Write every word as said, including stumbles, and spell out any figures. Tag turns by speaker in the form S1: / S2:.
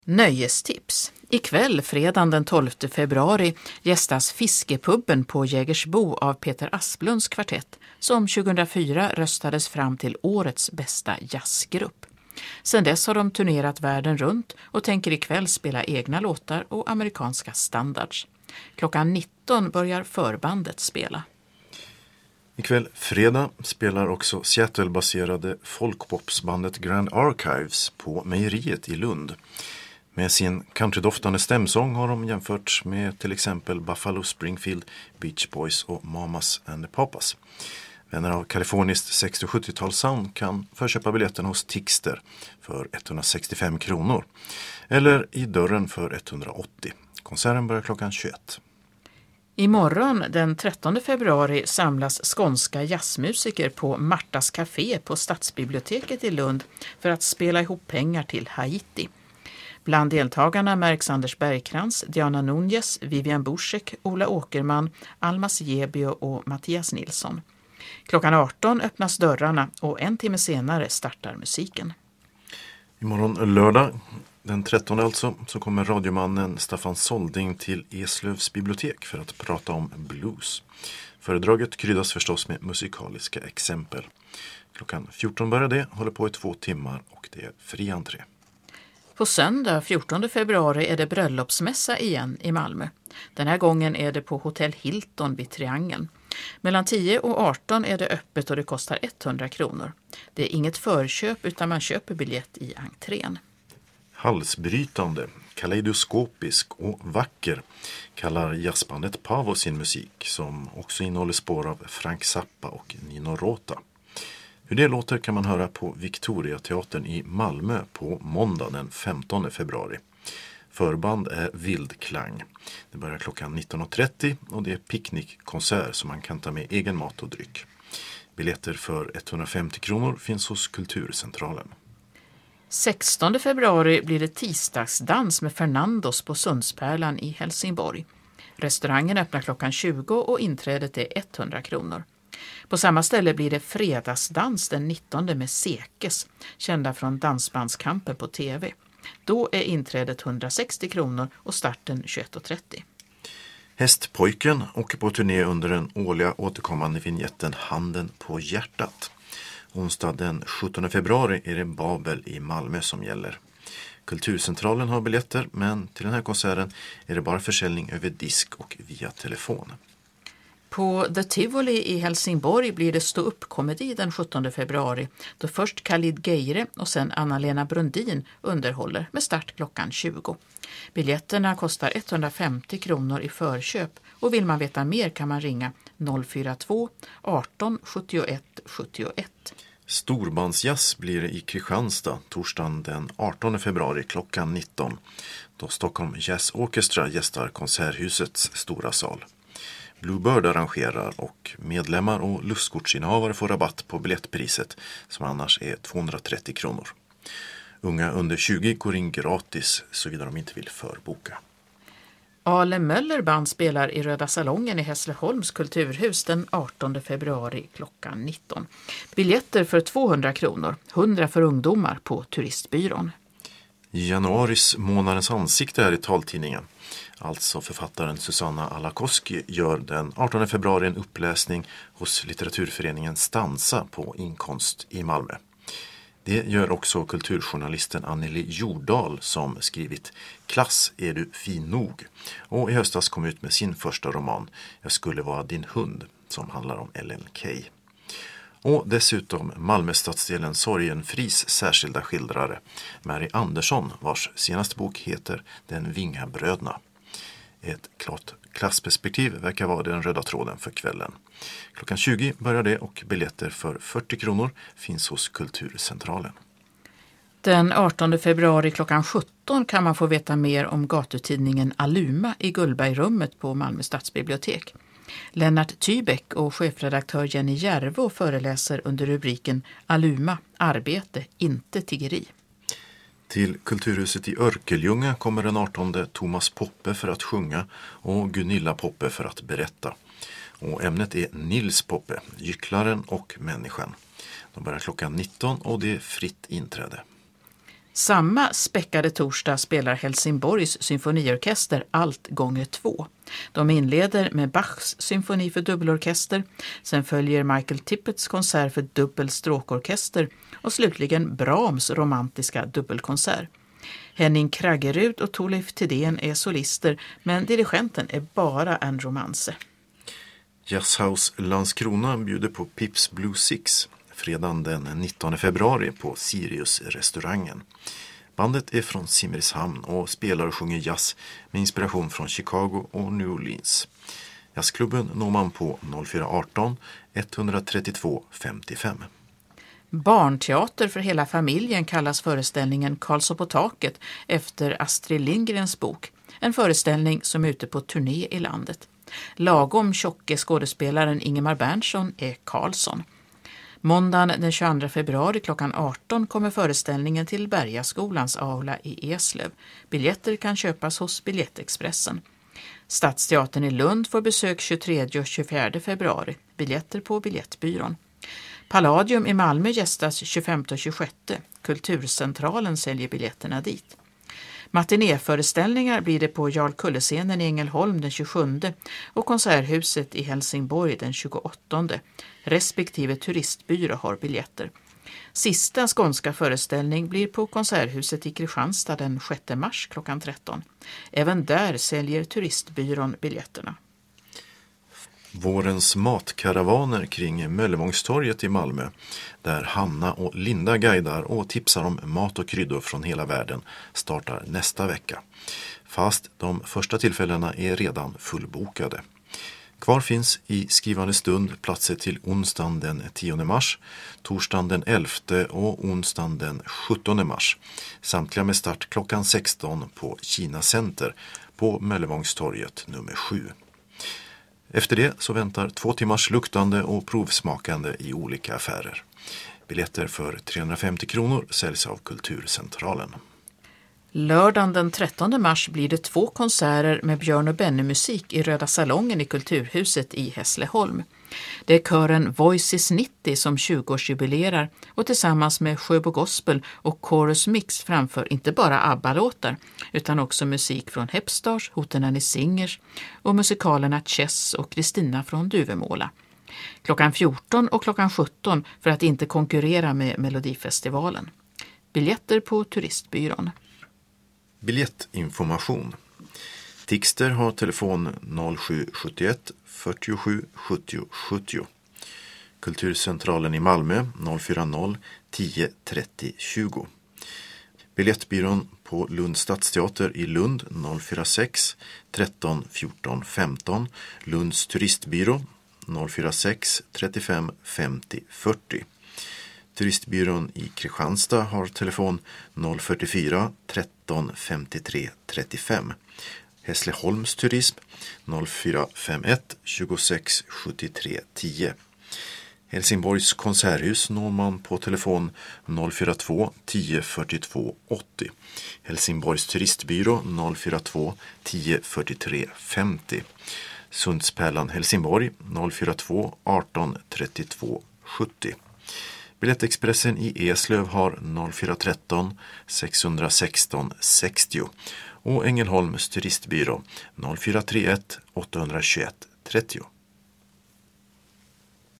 S1: Nöjestips. Ikväll, fredagen den tolfte februari, gästas Fiskepubben på Jägersbo av Peter Asplunds kvartett, som tjugohundrafyra röstades fram till årets bästa jazzgrupp. Sedan dess har de turnerat världen runt och tänker ikväll spela egna låtar och amerikanska standards. Klockan nitton börjar förbandet spela.
S2: Ikväll fredag spelar också Seattle-baserade folkpopsbandet Grand Archives på Mejeriet i Lund. Med sin countrydoftande stämsång har de jämförts med till exempel Buffalo Springfield, Beach Boys och Mamas and the Papas. Vänner av kaliforniskt sextio- och sjuttiotalssound kan förköpa biljetten hos Tixter för etthundrasextiofem kronor eller i dörren för etthundraåttio. Konserten börjar klockan tjugoett.
S1: Imorgon den trettonde februari samlas skånska jazzmusiker på Martas Café på Stadsbiblioteket i Lund för att spela ihop pengar till Haiti. Bland deltagarna märks Anders Bergkrans, Diana Nunez, Vivian Buschek, Ola Åkerman, Almas Gebio och Mattias Nilsson. Klockan arton öppnas dörrarna och en timme senare startar musiken.
S2: Imorgon lördag, den trettonde alltså, så kommer radiomannen Staffan Solding till Eslövs bibliotek för att prata om blues. Föredraget kryddas förstås med musikaliska exempel. Klockan fjorton börjar det, håller på i två timmar och det är fri entré.
S1: På söndag fjortonde februari är det bröllopsmässa igen i Malmö. Den här gången är det på Hotell Hilton vid Triangeln. Mellan tio och arton är det öppet och det kostar etthundra kronor. Det är inget förköp utan man köper biljett i entrén.
S2: Halsbrytande, kaleidoskopisk och vacker kallar jazzbandet Pavo sin musik, som också innehåller spår av Frank Zappa och Nino Rota. Hur det låter kan man höra på Victoriateatern i Malmö på måndag den femtonde februari. Förband är Vildklang. Det börjar klockan nitton och trettio och det är picknickkonsert som man kan ta med egen mat och dryck. Biljetter för etthundrafemtio kronor finns hos Kulturcentralen.
S1: sextonde februari blir det tisdagsdans med Fernandos på Sundspärlan i Helsingborg. Restaurangen öppnar klockan tjugo och inträdet är etthundra kronor. På samma ställe blir det fredagsdans den nittonde med Sekes, kända från Dansbandskampen på tv. Då är inträdet hundrasextio kronor och starten tjugoett och trettio.
S2: Hästpojken åker på turné under den årliga återkommande vignetten Handen på hjärtat. Onsdag den sjuttonde februari är det Babel i Malmö som gäller. Kulturcentralen har biljetter, men till den här konserten är det bara försäljning över disk och via telefon.
S1: På The Tivoli i Helsingborg blir det stå upp komedi den sjuttonde februari, då först Khalid Geire och sen Anna-Lena Brundin underhåller med start klockan tjugo. Biljetterna kostar etthundrafemtio kronor i förköp och vill man veta mer kan man ringa noll fyra två arton sjuttioett sjuttioett.
S2: Storbandsjazz blir det i Kristianstad torsdagen den artonde februari klockan nitton, då Stockholm Jazz Orchestra gästar Konserthusets stora sal. Bluebird arrangerar och medlemmar och lustkortsinnehavare får rabatt på biljettpriset som annars är tvåhundratrettio kronor. Unga under tjugo går in gratis såvida de inte vill förboka.
S1: Ale Möller band spelar i Röda Salongen i Hässleholms kulturhus den artonde februari klockan nitton. Biljetter för tvåhundra kronor, hundra för ungdomar på Turistbyrån.
S2: I januaris månadens ansikte här i taltidningen, alltså författaren Susanna Alakoski, gör den artonde februari en uppläsning hos litteraturföreningen Stansa på Inkonst i Malmö. Det gör också kulturjournalisten Anneli Jordahl som skrivit Klass är du fin nog och i höstas kom ut med sin första roman Jag skulle vara din hund som handlar om Ellen Key. Och dessutom Malmö stadsdelen Sorgenfris särskilda skildrare Mary Andersson, vars senaste bok heter Den Vingabrödna. Ett klart klassperspektiv verkar vara den röda tråden för kvällen. Klockan tjugo börjar det och biljetter för fyrtio kronor finns hos Kulturcentralen.
S1: Den artonde februari klockan sjutton kan man få veta mer om gatutidningen Aluma i Gullbergrummet på Malmö stadsbibliotek. Lennart Tybeck och chefredaktör Jenny Järvå föreläser under rubriken Aluma, arbete, inte tiggeri.
S2: Till Kulturhuset i Örkelljunga kommer den artonde Thomas Poppe för att sjunga och Gunilla Poppe för att berätta. Och ämnet är Nils Poppe, gycklaren och människan. De börjar klockan nitton och det är fritt inträde.
S1: Samma späckade torsdag spelar Helsingborgs symfoniorkester allt gånger två. De inleder med Bachs symfoni för dubbelorkester, sen följer Michael Tippets konsert för dubbel stråkorkester och slutligen Brahms romantiska dubbelkonsert. Henning Kraggerud och Thorleif Tidén är solister, men dirigenten är bara en romanse.
S2: Jazzhouse Landskrona bjuder på Pips Blue Six fredagen den nittonde februari på Sirius-restaurangen. Bandet är från Simrishamn och spelar och sjunger jazz med inspiration från Chicago och New Orleans. Jazzklubben når man på noll fyra ett åtta ett tre två fem fem.
S1: Barnteater för hela familjen kallas föreställningen Karlsson på taket efter Astrid Lindgrens bok. En föreställning som är ute på turné i landet. Lagom tjocke skådespelaren Ingemar Berntsson är Karlsson. Måndagen den tjugoandra februari klockan arton kommer föreställningen till Bergaskolans aula i Eslöv. Biljetter kan köpas hos Biljettexpressen. Stadsteatern i Lund får besök tjugotredje och tjugofjärde februari. Biljetter på Biljettbyrån. Palladium i Malmö gästas tjugofemte och tjugosjätte. Kulturcentralen säljer biljetterna dit. Matinéföreställningar blir det på Jarl Kulle-scenen i Ängelholm den tjugosjunde och Konserthuset i Helsingborg den tjugoåttonde. Respektive turistbyrå har biljetter. Sista skånska föreställning blir på Konserthuset i Kristianstad den sjätte mars klockan tretton. Även där säljer turistbyrån biljetterna.
S2: Vårens matkaravaner kring Möllevångstorget i Malmö, där Hanna och Linda guidar och tipsar om mat och kryddor från hela världen, startar nästa vecka. Fast de första tillfällena är redan fullbokade. Kvar finns i skrivande stund platser till onsdagen den tionde mars, torsdagen den elfte och onsdagen den sjuttonde mars. Samtliga med start klockan sexton på Kina Center på Möllevångstorget nummer sju. Efter det så väntar två timmars luktande och provsmakande i olika affärer. Biljetter för trehundrafemtio kronor säljs av Kulturcentralen.
S1: Lördagen den trettonde mars blir det två konserter med Björn och Benny-musik i Röda salongen i Kulturhuset i Hässleholm. Det är kören Voices nittio som tjugoårsjubilerar och tillsammans med Sjöbo Gospel och Chorus Mix framför inte bara ABBA-låtar utan också musik från Hepstars, Hootenanny Singers och musikalerna Chess och Kristina från Duvemåla. Klockan fjorton och klockan sjutton för att inte konkurrera med Melodifestivalen. Biljetter på Turistbyrån.
S2: Biljettinformation. Tixter har telefon noll sju sju ett fyrtiosju sjuttio sjuttio. Kulturcentralen i Malmö noll fyra noll tio trettio tjugo. Biljettbyrån på Lunds stadsteater i Lund noll fyra sex tretton fjorton femton. Lunds turistbyrå noll fyra sex trettiofem femtio fyrtio. Turistbyrån i Kristianstad har telefon noll fyrtiofyra tretton femtiotre trettiofem. Hässleholms turism noll fyra fem ett tjugosex sjuttiotre tio. Helsingborgs konserthus når man på telefon noll fyra två tio fyrtiotvå åttio. Helsingborgs turistbyrå noll fyra två tio fyrtiotre femtio. Sundspärlan Helsingborg noll fyra två arton trettiotvå sjuttio. Biljettexpressen i Eslöv har noll fyra tretton sexhundrasexton sextio och Ängelholms turistbyrå noll fyra tre ett åttahundratjugoett trettio.